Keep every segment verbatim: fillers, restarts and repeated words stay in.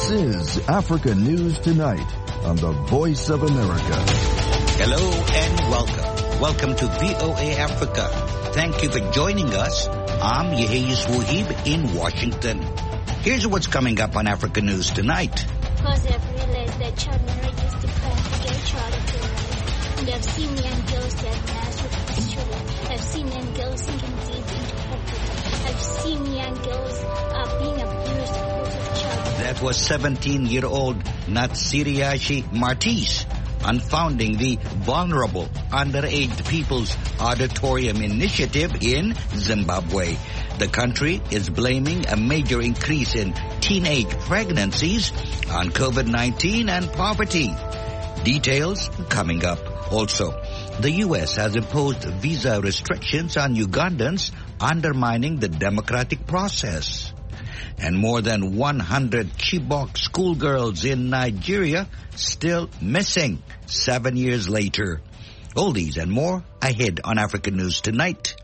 This is Africa News Tonight on the Voice of America. Hello and welcome. Welcome to V O A Africa. Thank you for joining us. I'm Yeheyus Wuhib in Washington. Here's what's coming up on Africa News Tonight. Because I've realized that child marriage is deprived to get child into life. And I've seen young girls get married with these children. I've seen young girls sinking deep into poverty. I've seen young girls uh, being abused because of child. That was seventeen-year-old Natsiriashi Martis, unfounding the Vulnerable Underage People's Auditorium Initiative in Zimbabwe. The country is blaming a major increase in teenage pregnancies on COVID nineteen and poverty. Details coming up. Also, the U S has imposed visa restrictions on Ugandans, undermining the democratic process. And more than one hundred Chibok schoolgirls in Nigeria still missing seven years later. All these and more ahead on Africa News Tonight.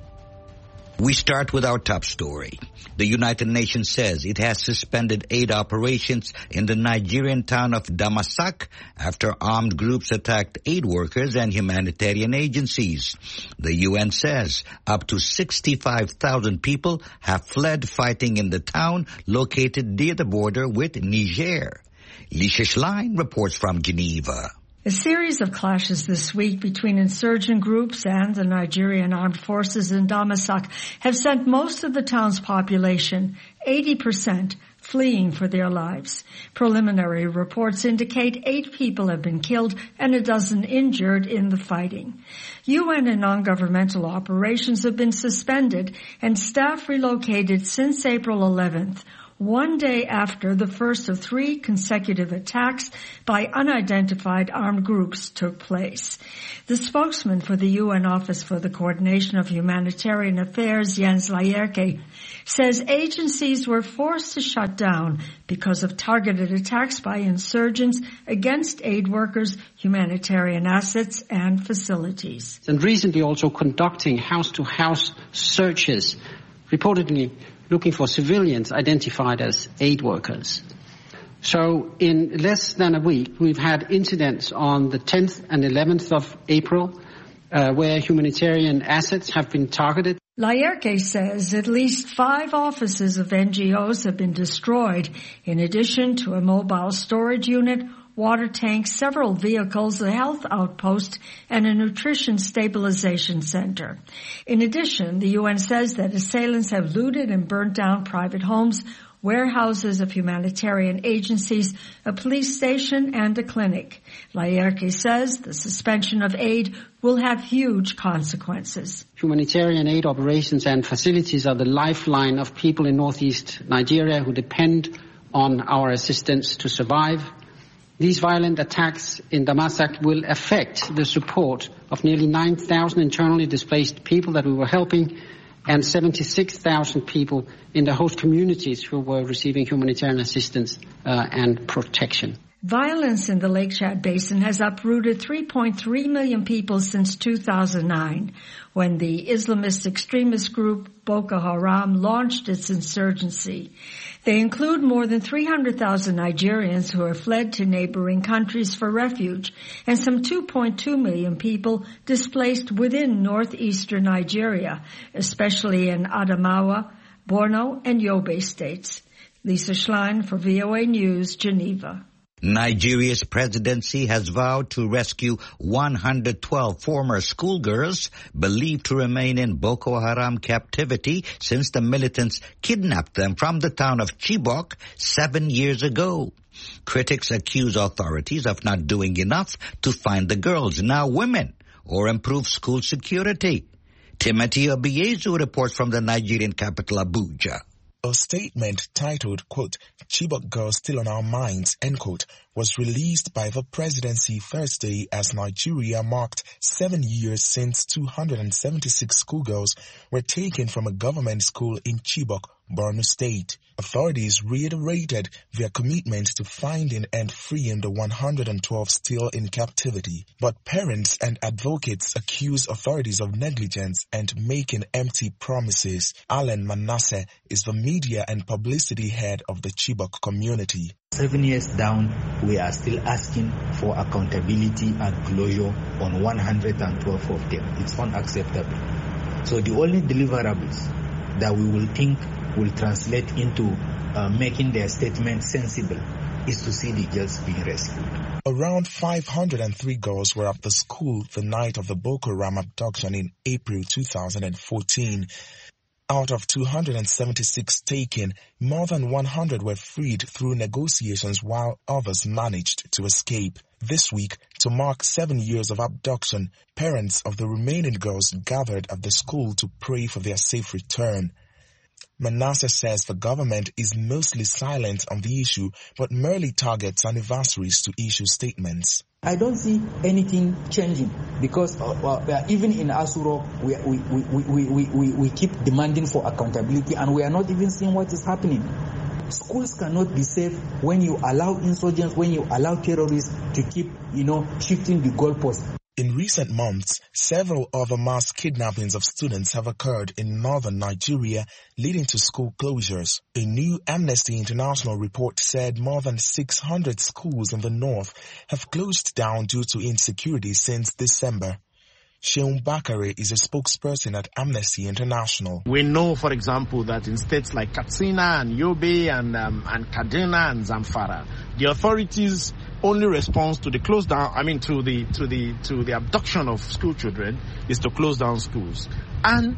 We start with our top story. The United Nations says it has suspended aid operations in the Nigerian town of Damasak after armed groups attacked aid workers and humanitarian agencies. The U N says up to sixty-five thousand people have fled fighting in the town located near the border with Niger. Lisa Schlein reports from Geneva. A series of clashes this week between insurgent groups and the Nigerian armed forces in Damasak have sent most of the town's population, eighty percent, fleeing for their lives. Preliminary reports indicate eight people have been killed and a dozen injured in the fighting. U N and non-governmental operations have been suspended and staff relocated since April eleventh. One day after the first of three consecutive attacks by unidentified armed groups took place. The spokesman for the U N Office for the Coordination of Humanitarian Affairs, Jens Laerke, says agencies were forced to shut down because of targeted attacks by insurgents against aid workers, humanitarian assets, and facilities. And recently also conducting house-to-house searches, reportedly looking for civilians identified as aid workers. So in less than a week, we've had incidents on the tenth and eleventh of April uh, where humanitarian assets have been targeted. Laerke says at least five offices of N G Os have been destroyed, in addition to a mobile storage unit, water tank, several vehicles, a health outpost, and a nutrition stabilization center. In addition, the U N says that assailants have looted and burnt down private homes, warehouses of humanitarian agencies, a police station, and a clinic. Laerke says the suspension of aid will have huge consequences. Humanitarian aid operations and facilities are the lifeline of people in northeast Nigeria who depend on our assistance to survive. These violent attacks in Damasak will affect the support of nearly nine thousand internally displaced people that we were helping and seventy-six thousand people in the host communities who were receiving humanitarian assistance uh, and protection. Violence in the Lake Chad Basin has uprooted three point three million people since two thousand nine, when the Islamist extremist group Boko Haram launched its insurgency. They include more than three hundred thousand Nigerians who have fled to neighboring countries for refuge and some two point two million people displaced within northeastern Nigeria, especially in Adamawa, Borno, and Yobe states. Lisa Schlein for V O A News, Geneva. Nigeria's presidency has vowed to rescue one hundred twelve former schoolgirls believed to remain in Boko Haram captivity since the militants kidnapped them from the town of Chibok seven years ago. Critics accuse authorities of not doing enough to find the girls, now women, or improve school security. Timothy Obiezu reports from the Nigerian capital, Abuja. A statement titled, quote, Chibok Girls Still on Our Minds, end quote, was released by the presidency Thursday as Nigeria marked seven years since two hundred seventy-six schoolgirls were taken from a government school in Chibok, Borno State. Authorities reiterated their commitment to finding and freeing the one hundred twelve still in captivity. But parents and advocates accuse authorities of negligence and making empty promises. Alan Manasseh is the media and publicity head of the Chibok community. Seven years down, we are still asking for accountability and closure on one hundred twelve of them. It's unacceptable. So the only deliverables that we will think will translate into uh, making their statement sensible is to see the girls being rescued. Around five hundred three girls were at the school the night of the Boko Haram abduction in April two thousand fourteen. Out of two hundred seventy-six taken, more than one hundred were freed through negotiations while others managed to escape. This week, to mark seven years of abduction, parents of the remaining girls gathered at the school to pray for their safe return. Manasseh says the government is mostly silent on the issue, but merely targets anniversaries to issue statements. I don't see anything changing because uh, uh, even in Asuro, we, we, we, we, we, we, we keep demanding for accountability and we are not even seeing what is happening. Schools cannot be safe when you allow insurgents, when you allow terrorists to keep, you know, shifting the goalposts. In recent months, several other mass kidnappings of students have occurred in northern Nigeria, leading to school closures. A new Amnesty International report said more than six hundred schools in the north have closed down due to insecurity since December. Sheun Bakare is a spokesperson at Amnesty International. We know, for example, that in states like Katsina and Yobe and, um, and Kaduna and Zamfara, the authorities only response to the close down, I mean to the to the to the abduction of school children is to close down schools. And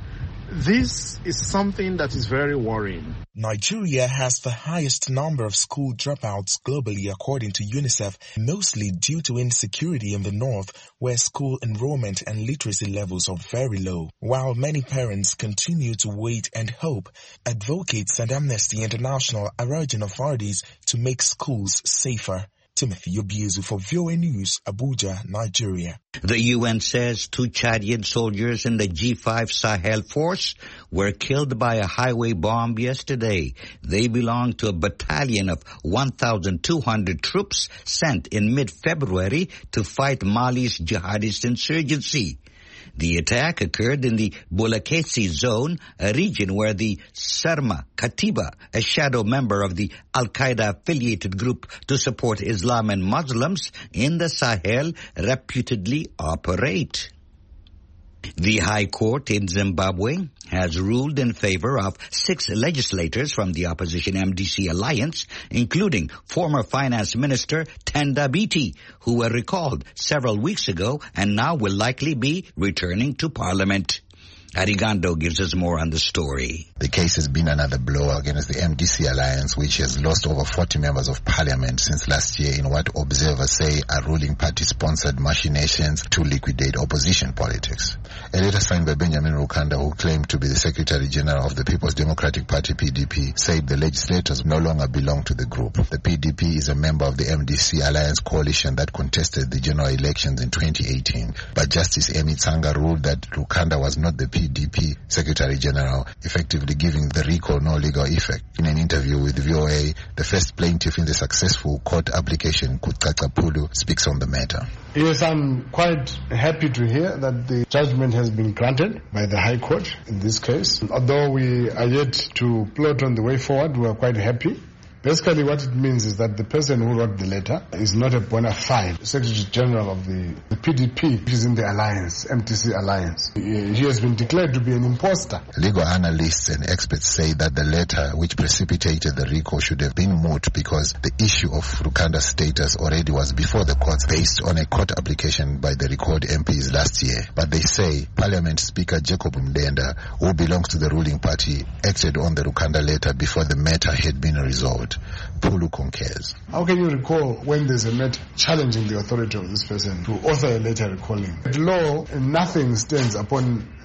this is something that is very worrying. Nigeria has the highest number of school dropouts globally according to UNICEF, mostly due to insecurity in the north, where school enrollment and literacy levels are very low. While many parents continue to wait and hope, advocates and Amnesty International are urging authorities to make schools safer. Timothy Obiezu for V O A News, Abuja, Nigeria. The U N says two Chadian soldiers in the G five Sahel force were killed by a highway bomb yesterday. They belong to a battalion of one thousand two hundred troops sent in mid-February to fight Mali's jihadist insurgency. The attack occurred in the Bulakesi zone, a region where the Sarma Katiba, a shadow member of the Al-Qaeda-affiliated group to support Islam and Muslims in the Sahel, reputedly operate. The High Court in Zimbabwe has ruled in favor of six legislators from the opposition M D C alliance, including former Finance Minister Tenda Biti, who were recalled several weeks ago and now will likely be returning to Parliament. Arigando gives us more on the story. The case has been another blow against the M D C alliance, which has lost over forty members of parliament since last year in what observers say are ruling party-sponsored machinations to liquidate opposition politics. A letter signed by Benjamin Rukanda, who claimed to be the Secretary General of the People's Democratic Party P D P, said the legislators no longer belong to the group. The P D P is a member of the M D C alliance coalition that contested the general elections in twenty eighteen, but Justice Emi Tsanga ruled that Rukanda was not the P D P Secretary General, effectively giving the recall no legal effect. In an interview with V O A, the first plaintiff in the successful court application, Kutkaca Pulu, speaks on the matter. Yes, I'm quite happy to hear that the judgment has been granted by the High Court in this case. Although we are yet to plot on the way forward, we are quite happy. Basically what it means is that the person who wrote the letter is not a bona fide Secretary General of the, the P D P, which is in the alliance, M T C alliance. He has been declared to be an imposter. Legal analysts and experts say that the letter which precipitated the recall should have been moot because the issue of Rukanda's status already was before the courts based on a court application by the recalled M Ps last year. But they say Parliament Speaker Jacob Mdenda, who belongs to the ruling party, acted on the Rukanda letter before the matter had been resolved. Pulu concurs. How can you recall when there's a matter challenging the authority of this person to author a letter recalling? At law, nothing stands upon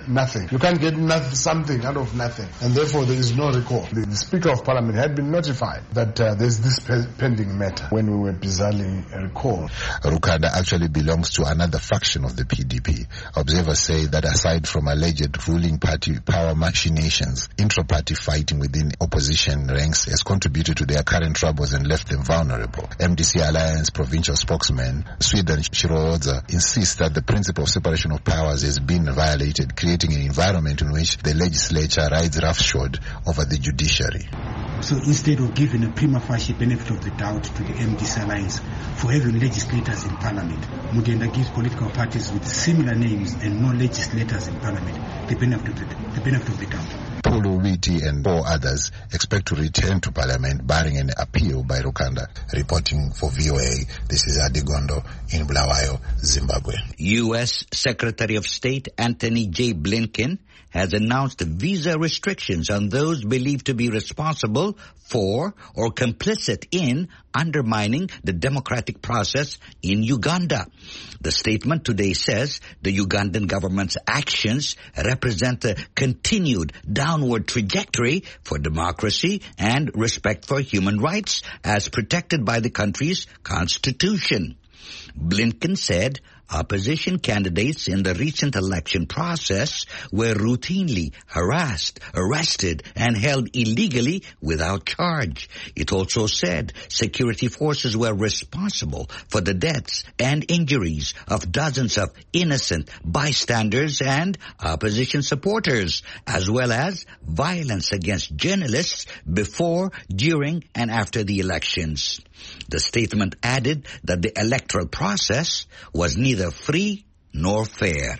nothing. You can't get nothing, something out of nothing. And therefore there is no recall. The, the Speaker of Parliament had been notified that uh, there's this pe- pending matter when we were bizarrely recalled. Rukanda actually belongs to another faction of the P D P. Observers say that aside from alleged ruling party power machinations, intra-party fighting within opposition ranks has contributed to their current troubles and left them vulnerable. M D C Alliance provincial spokesman Sweden Shiroodza insists that the principle of separation of powers has been violated, creating an environment in which the legislature rides roughshod over the judiciary. So instead of giving a prima facie benefit of the doubt to the M D C Alliance for having legislators in Parliament, Mugenda gives political parties with similar names and no legislators in Parliament the benefit of the, the, benefit of the doubt. Pulu Witi and four others expect to return to Parliament barring an appeal by Rukanda. Reporting for V O A, this is Adigondo in Bulawayo, Zimbabwe. U S Secretary of State Antony J. Blinken has announced visa restrictions on those believed to be responsible for or complicit in undermining the democratic process in Uganda. The statement today says the Ugandan government's actions represent a continued downward trajectory for democracy and respect for human rights as protected by the country's constitution. Blinken said opposition candidates in the recent election process were routinely harassed, arrested, and held illegally without charge. It also said security forces were responsible for the deaths and injuries of dozens of innocent bystanders and opposition supporters, as well as violence against journalists before, during, and after the elections. The statement added that the electoral process was neither free nor fair.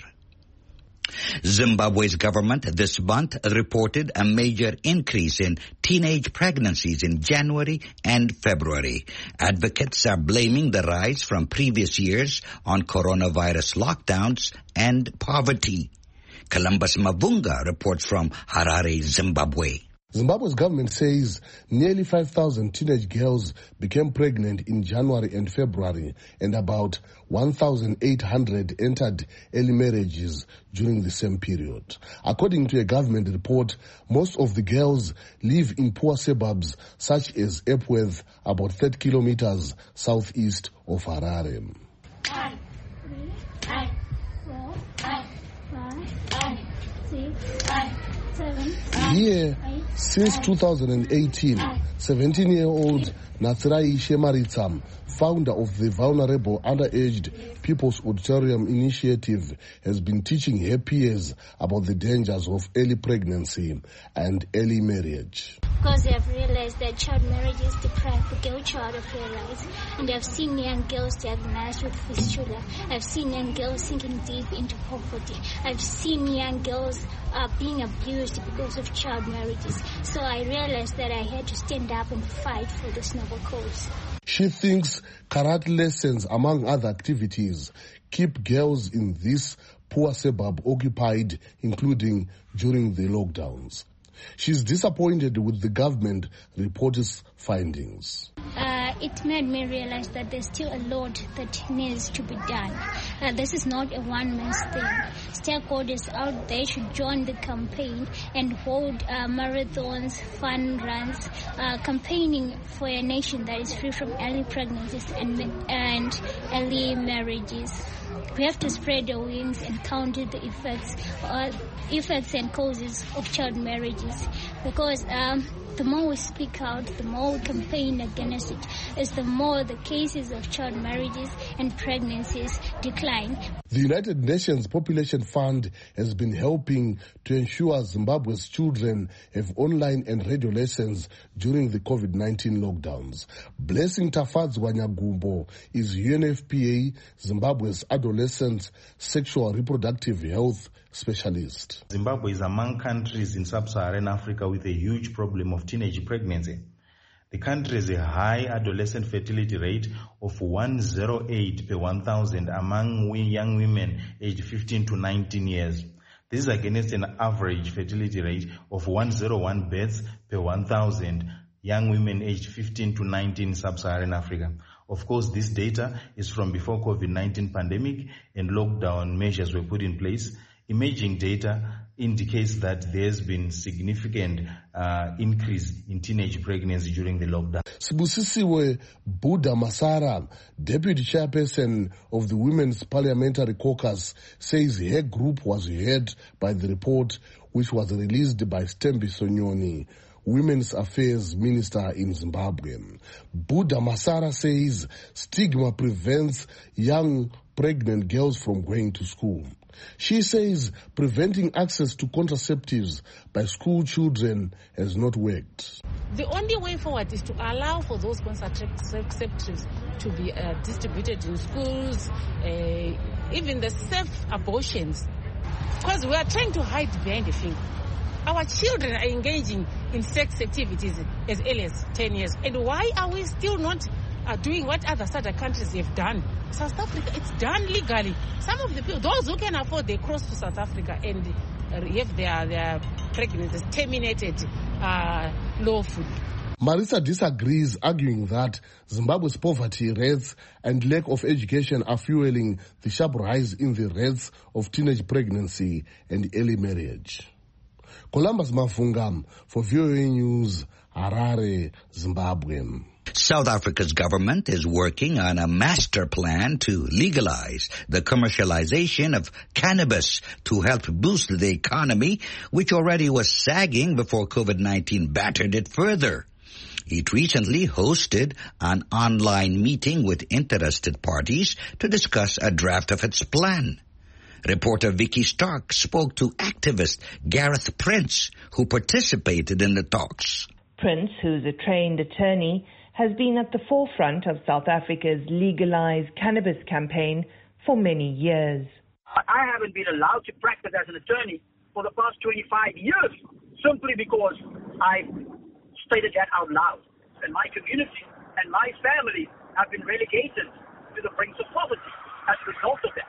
Zimbabwe's government this month reported a major increase in teenage pregnancies in January and February. Advocates are blaming the rise from previous years on coronavirus lockdowns and poverty. Columbus Mavunga reports from Harare, Zimbabwe. Zimbabwe's government says nearly five thousand teenage girls became pregnant in January and February, and about one thousand eight hundred entered early marriages during the same period. According to a government report, most of the girls live in poor suburbs such as Epworth, about thirty kilometers southeast of Harare. I, three, I, four, I, five, I, six, I, seven, Here, since two thousand eighteen, seventeen-year-old Natsirai Shemaritsam, founder of the Vulnerable Underaged People's Auditorium Initiative, has been teaching her peers about the dangers of early pregnancy and early marriage. Because they have realized that child marriage is deprive the girl child of her rights. And I've seen young girls diagnosed with fistula. I've seen young girls sinking deep into poverty. I've seen young girls uh, being abused because of child marriages. So I realized that I had to stand up and fight for this noble cause. She thinks karate lessons, among other activities, keep girls in this poor suburb occupied, including during the lockdowns. She's disappointed with the government report's findings. Uh, it made me realize that there's still a lot that needs to be done. Uh, this is not a one-man's thing. Stakeholders out there should join the campaign and hold uh, marathons, fun runs, uh, campaigning for a nation that is free from early pregnancies and, and early marriages. We have to spread our wings and counter the effects, uh, effects and causes of child marriages, because um, the more we speak out, the more we campaign against it, is the more the cases of child marriages and pregnancies decline. The United Nations Population Fund has been helping to ensure Zimbabwe's children have online and radio lessons during the COVID nineteen lockdowns. Blessing Tafadzwa Nyagumbo is U N F P A, Zimbabwe's adolescent sexual reproductive health specialist. Zimbabwe is among countries in sub-Saharan Africa with a huge problem of teenage pregnancy. The country has a high adolescent fertility rate of one hundred eight per one thousand among young women aged fifteen to nineteen years. This is against an average fertility rate of one hundred one births per one thousand young women aged fifteen to nineteen in sub-Saharan Africa. Of course, this data is from before COVID nineteen pandemic and lockdown measures were put in place. Imaging data indicates that there's been significant uh, increase in teenage pregnancy during the lockdown. Sibusisiwe Buddha Masara, deputy chairperson of the Women's Parliamentary Caucus, says her group was heard by the report which was released by Stembi Sonyoni, Women's Affairs Minister in Zimbabwe. Buddha Masara says stigma prevents young pregnant girls from going to school. She says preventing access to contraceptives by school children has not worked. The only way forward is to allow for those contraceptives to be uh, distributed in schools, uh, even the safe abortions, because we are trying to hide behind the finger. Our children are engaging in sex activities as early as ten years. And why are we still not uh, doing what other other countries have done? South Africa, it's done legally. Some of the people, those who can afford, they cross to South Africa and uh, have their, their pregnancies terminated uh, lawfully. Marisa disagrees, arguing that Zimbabwe's poverty rates and lack of education are fueling the sharp rise in the rates of teenage pregnancy and early marriage. Columbus Mafungam for V O A News, Harare, Zimbabwe. South Africa's government is working on a master plan to legalize the commercialization of cannabis to help boost the economy, which already was sagging before COVID nineteen battered it further. It recently hosted an online meeting with interested parties to discuss a draft of its plan. Reporter Vicky Stark spoke to activist Gareth Prince, who participated in the talks. Prince, who's a trained attorney, has been at the forefront of South Africa's Legalize Cannabis campaign for many years. I haven't been allowed to practice as an attorney for the past twenty-five years, simply because I stated that out loud. And my community and my family have been relegated to the brink of poverty as a result of that.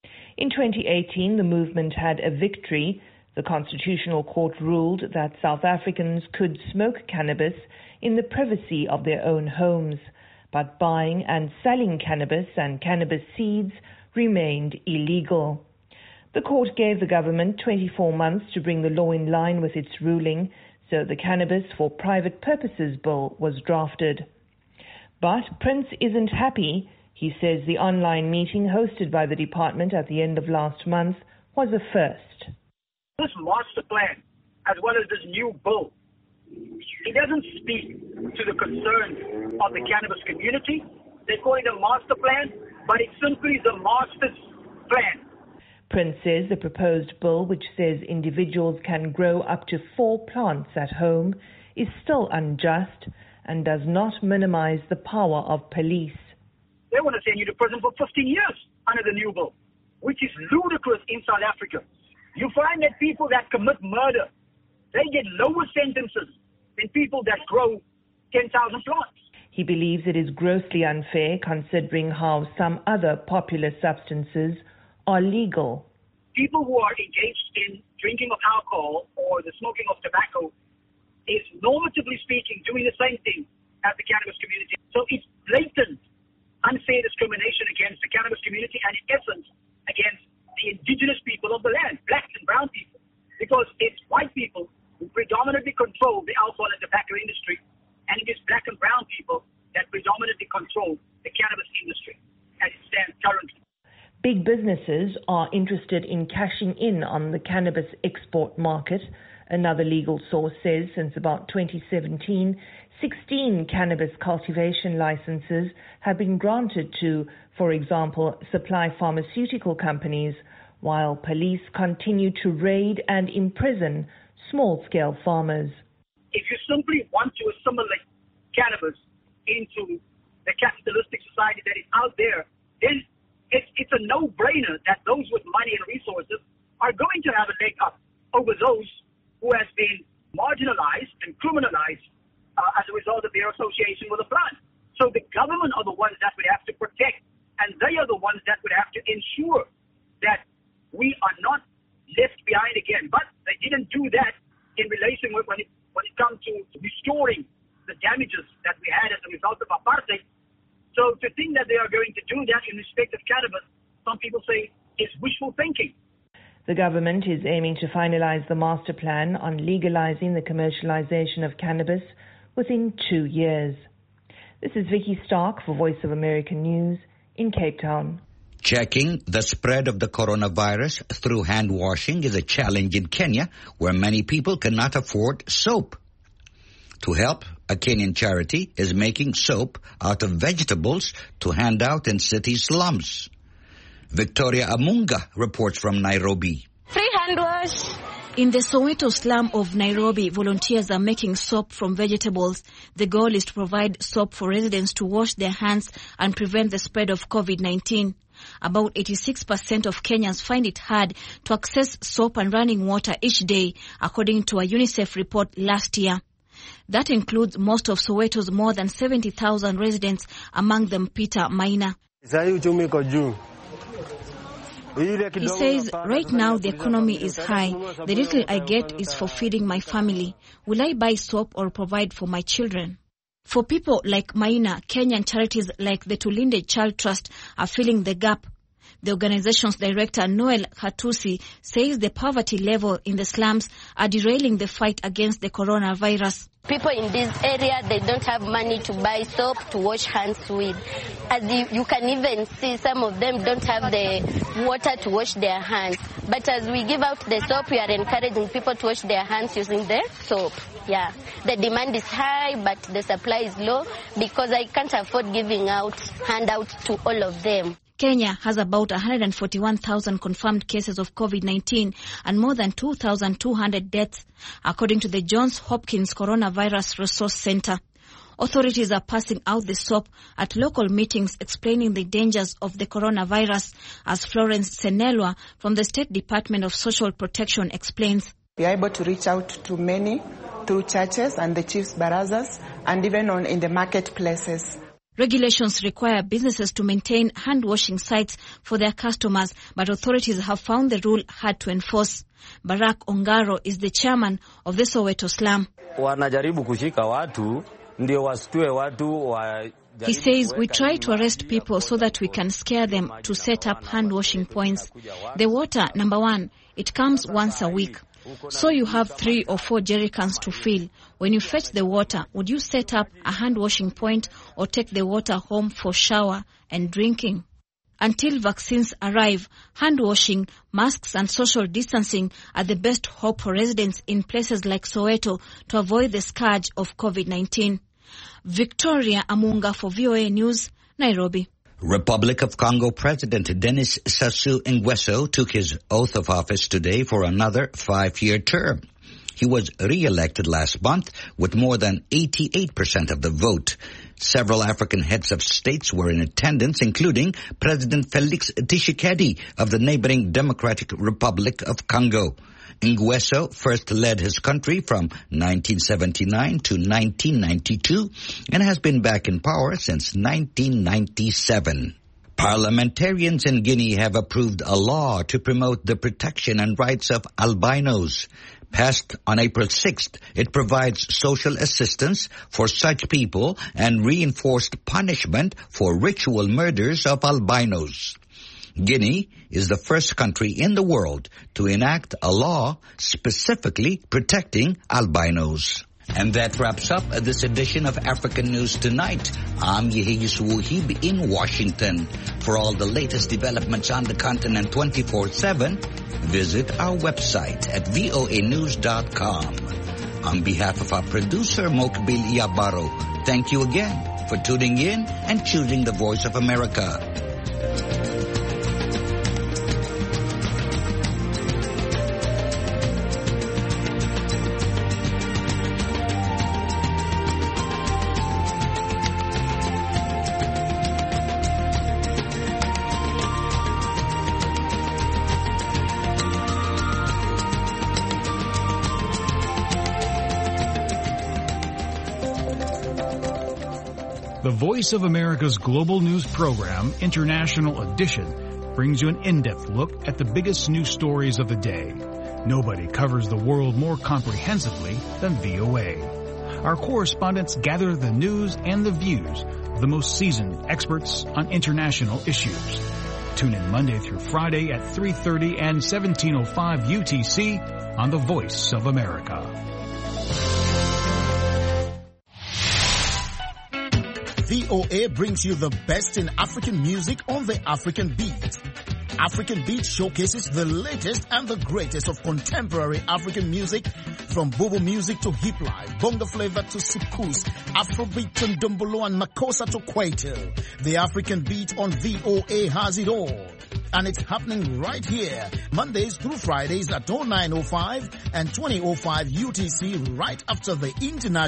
In twenty eighteen, the movement had a victory. The Constitutional Court ruled that South Africans could smoke cannabis in the privacy of their own homes, but buying and selling cannabis and cannabis seeds remained illegal. The court gave the government twenty-four months to bring the law in line with its ruling, so the Cannabis for Private Purposes Bill was drafted. But Prince isn't happy. He says the online meeting hosted by the department at the end of last month was a first. This master plan, as well as this new bill, it doesn't speak to the concerns of the cannabis community. They call it a master plan, but it's simply the master's plan. Prince says the proposed bill, which says individuals can grow up to four plants at home, is still unjust and does not minimize the power of police. They want to send you to prison for fifteen years under the new bill, which is ludicrous in South Africa. You find that people that commit murder, they get lower sentences than people that grow ten thousand plants. He believes it is grossly unfair considering how some other popular substances are legal. People who are engaged in drinking of alcohol or the smoking of tobacco is normatively speaking doing the same thing as the cannabis community. So it's blatant unfair discrimination against the cannabis community and in essence against the indigenous people of the land, blacks and brown people, because it's white people who predominantly control the alcohol and tobacco industry, and it is black and brown people that predominantly control the cannabis industry as it stands currently. Big businesses are interested in cashing in on the cannabis export market. Another legal source says since about twenty seventeen, sixteen cannabis cultivation licenses have been granted to, for example, supply pharmaceutical companies, while police continue to raid and imprison small-scale farmers. If you simply want to assimilate cannabis into the capitalistic society that is out there, then it's, it's a no-brainer that those with money and resources are going to have a leg up over those who has been marginalized and criminalized uh, as a result of their association with a plant. So the government are the ones that would have to protect, and they are the ones that would have to ensure that we are not left behind again. But they didn't do that in relation with when it, when it comes to restoring the damages that we had as a result of apartheid. So to think that they are going to do that in respect of cannabis, some people say is wishful thinking. The government is aiming to finalize the master plan on legalizing the commercialization of cannabis within two years. This is Vicky Stark for Voice of America News in Cape Town. Checking the spread of the coronavirus through hand washing is a challenge in Kenya, where many people cannot afford soap. To help, a Kenyan charity is making soap out of vegetables to hand out in city slums. Victoria Amunga reports from Nairobi. Free hand wash. In the Soweto slum of Nairobi, volunteers are making soap from vegetables. The goal is to provide soap for residents to wash their hands and prevent the spread of COVID nineteen. About eighty-six percent of Kenyans find it hard to access soap and running water each day, according to a UNICEF report last year. That includes most of Soweto's more than seventy thousand residents, among them Peter Maina. He says, right now the economy is high. The little I get is for feeding my family. Will I buy soap or provide for my children? For people like Maina, Kenyan charities like the Tulinde Child Trust are filling the gap. The organization's director, Noel Hatusi, says the poverty level in the slums are derailing the fight against the coronavirus. People in this area, they don't have money to buy soap to wash hands with. As you, you can even see, some of them don't have the water to wash their hands. But as we give out the soap, we are encouraging people to wash their hands using the soap. Yeah, the demand is high, but the supply is low because I can't afford giving out handouts to all of them. Kenya has about one hundred forty-one thousand confirmed cases of COVID nineteen and more than two thousand two hundred deaths, according to the Johns Hopkins Coronavirus Resource Center. Authorities are passing out the soap at local meetings explaining the dangers of the coronavirus, as Florence Senelwa from the State Department of Social Protection explains. We are able to reach out to many through churches and the chief's barazas and even on in the marketplaces. Regulations require businesses to maintain hand-washing sites for their customers, but authorities have found the rule hard to enforce. Barack Ongaro is the chairman of the Soweto slum. Wanajaribu kushika watu ndio wasitue watu wa. He says we try to arrest people so that we can scare them to set up hand-washing points. The water, number one, it comes once a week. So you have three or four jerrycans to fill. When you fetch the water, would you set up a hand-washing point or take the water home for shower and drinking? Until vaccines arrive, hand-washing, masks and social distancing are the best hope for residents in places like Soweto to avoid the scourge of COVID nineteen. Victoria Amunga for V O A News, Nairobi. Republic of Congo President Denis Sassou Nguesso took his oath of office today for another five-year term. He was re-elected last month with more than eighty-eight percent of the vote. Several African heads of states were in attendance, including President Felix Tshisekedi of the neighboring Democratic Republic of Congo. Nguesso first led his country from nineteen seventy-nine to nineteen ninety-two and has been back in power since nineteen ninety-seven. Parliamentarians in Guinea have approved a law to promote the protection and rights of albinos. Passed on April sixth, it provides social assistance for such people and reinforced punishment for ritual murders of albinos. Guinea is the first country in the world to enact a law specifically protecting albinos. And that wraps up this edition of African News Tonight. I'm Yehiyus Wuhib in Washington. For all the latest developments on the continent twenty-four seven, visit our website at voa news dot com. On behalf of our producer, Mokbil Yabaro, thank you again for tuning in and choosing the Voice of America. The Voice of America's global news program, International Edition, brings you an in-depth look at the biggest news stories of the day. Nobody covers the world more comprehensively than V O A. Our correspondents gather the news and the views of the most seasoned experts on international issues. Tune in Monday through Friday at three thirty and seventeen oh five U T C on the Voice of America. V O A brings you the best in African music on the African Beat. African Beat showcases the latest and the greatest of contemporary African music, from Bobo music to hip life, bongo flavor to soukous, Afrobeat to Ndombolo and Makossa to Kwaito. The African Beat on V O A has it all. And it's happening right here, Mondays through Fridays at oh nine oh five and twenty oh five U T C, right after the international